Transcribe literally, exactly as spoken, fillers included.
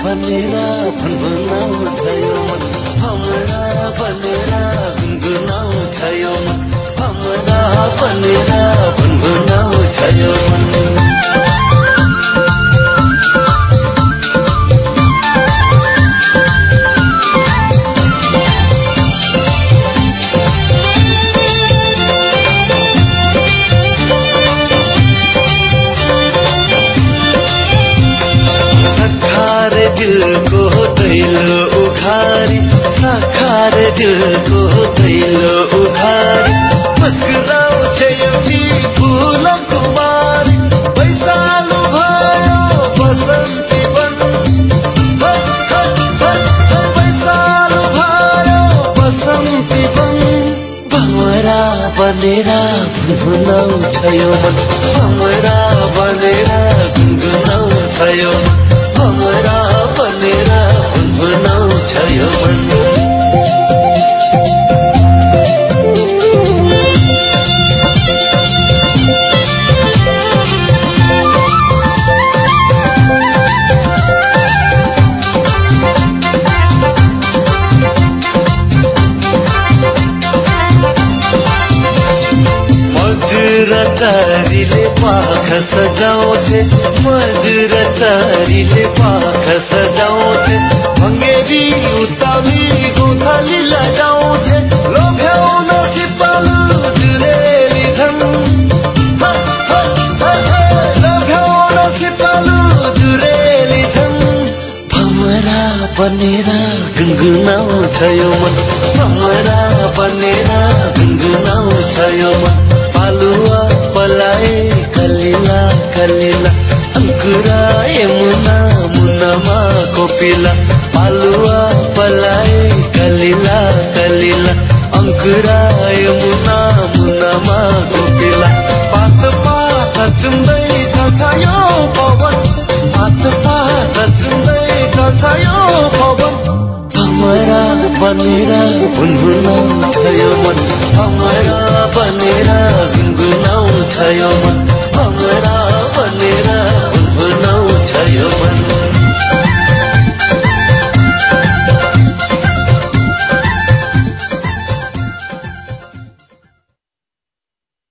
बनेर भनभनाउँछ यो मन भमरा बनेर गुनगुनाउँछ यो मन भमरा बनेर भनभनाउँछ यो मन दिलको दैलो उखारी साखार दिलको दैलो उखारी मुस्कुराउँछ एउटी फुल कुमारी वैशालु भयो बसन्ती बन वैशालु भयो बसन्ती बन भमरा बनेर भुनभुनाउँछ यो मन भमरा बनेर गुनगुनाउँछ यो मन भमरा बनेर भुनभुनाउँछ यो मन मजुरचारीले पाख सजाउँछे मजुरचारीले पाख सजाउँछे भङ्गेरी उताउली गोथली लगाउँछे लोभ्याउन सिपालु जुरेली छन् लोभ्याउन सिपालु जुरेली छन् भमरा बनेर गुनगुनाउँछ यो मन भमरा बनेर गुनगुनाउँछ यो मन पालुवा पलाए कलिला कलिला अंकुराए मुना मुनामा कोपिला पालुवा पलाए कलिला कलिला अंकुराए मुना मुनामा कोपिला पात पात चुम्दै जान्छ यो पवन पात पात चुम्दै जान्छ यो पवन भमरा बनेर भुनभुनाउँछ यो मन भमरा बनेर गुनगुनाउँछ यो मन